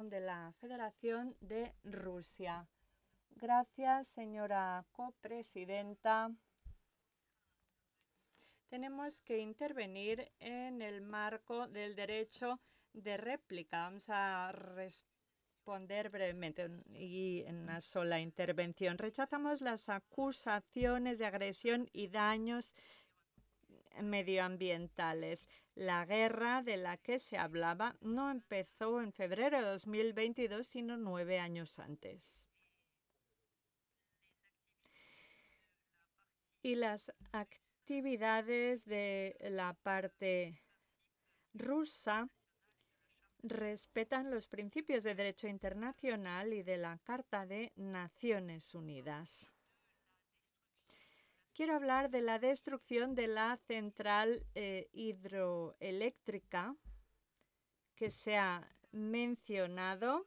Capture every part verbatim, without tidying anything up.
Federación de la Federación de Rusia. Gracias, señora copresidenta. Tenemos que intervenir en el marco del derecho de réplica. Vamos a responder brevemente y en una sola intervención. Rechazamos las acusaciones de agresión y daños medioambientales. La guerra de la que se hablaba no empezó en febrero de dos mil veintidós, sino nueve años antes. Y las actividades de la parte rusa respetan los principios de derecho internacional y de la Carta de Naciones Unidas. Quiero hablar de la destrucción de la central eh, hidroeléctrica que se ha mencionado.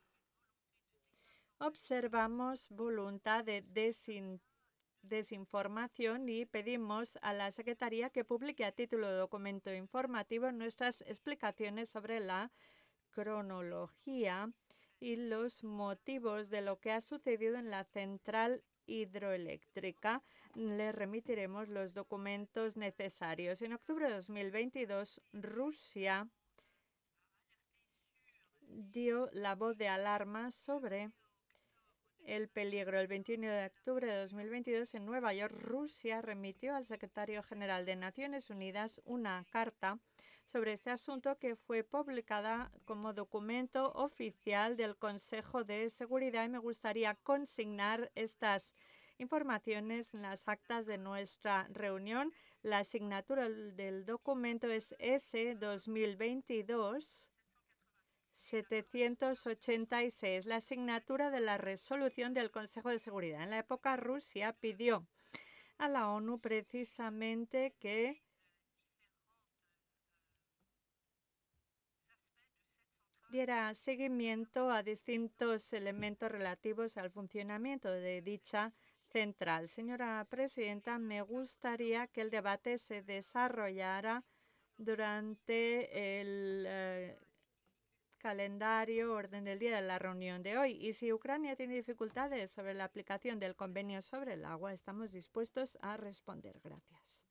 Observamos voluntad de desin desinformación y pedimos a la Secretaría que publique a título de documento informativo nuestras explicaciones sobre la cronología y los motivos de lo que ha sucedido en la central hidroeléctrica. Le remitiremos los documentos necesarios. En octubre de dos mil veintidós, Rusia dio la voz de alarma sobre el peligro. El veintiuno de octubre de dos mil veintidós, en Nueva York, Rusia remitió al secretario general de Naciones Unidas una carta sobre este asunto que fue publicada como documento oficial del Consejo de Seguridad, y me gustaría consignar estas informaciones en las actas de nuestra reunión. La asignatura del documento es S dos mil veintidós setecientos ochenta y seis, la asignatura de la resolución del Consejo de Seguridad. En la época, Rusia pidió a la ONU precisamente que diera seguimiento a distintos elementos relativos al funcionamiento de dicha central. Señora presidenta, me gustaría que el debate se desarrollara durante el eh, calendario, orden del día de la reunión de hoy. Y si Ucrania tiene dificultades sobre la aplicación del convenio sobre el agua, estamos dispuestos a responder. Gracias.